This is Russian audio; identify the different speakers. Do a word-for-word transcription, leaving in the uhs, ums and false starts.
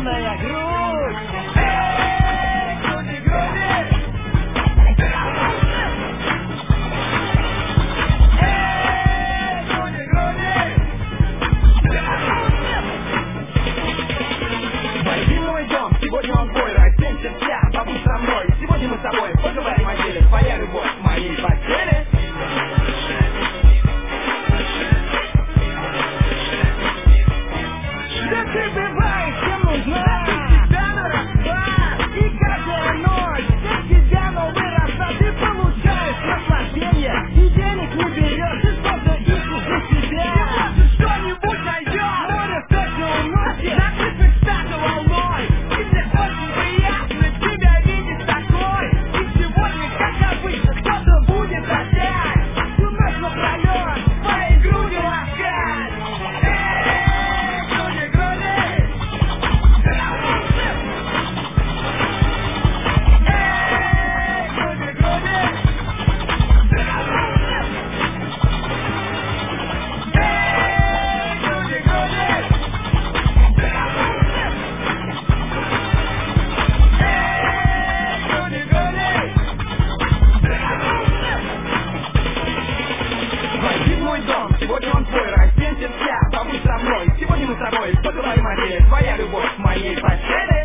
Speaker 1: полная грудь. Эй, груди, груди. Эй, груди, груди. Войди в мой дом, сегодня он твой, раздень сердца, побудь со мной. Сегодня мы с тобой поговорим о деле, твоя любовь в моей постели. Да ты бываешь, всем нужна, да ты тебя на расхват. И каждая ночь для тебя новый раз, ты получаешь наслаждение. И денег не берешь, и что-то ищешь для себя. И может что-нибудь найдешь, море секса уносит, накрытых стака волной. И мне очень приятно тебя видеть такой. И сегодня, как обычно, кто-то будет опять всю ночь напролет твоей груди ласкать. Эй, груди, груди. Эй, груди, груди. Эй, груди, груди. Эй, груди, груди. Войди в мой дом, сегодня он твой, раздень сердца, побудь со мной. Сегодня мы с тобой поговорим о деле, твоя любовь в моей постели.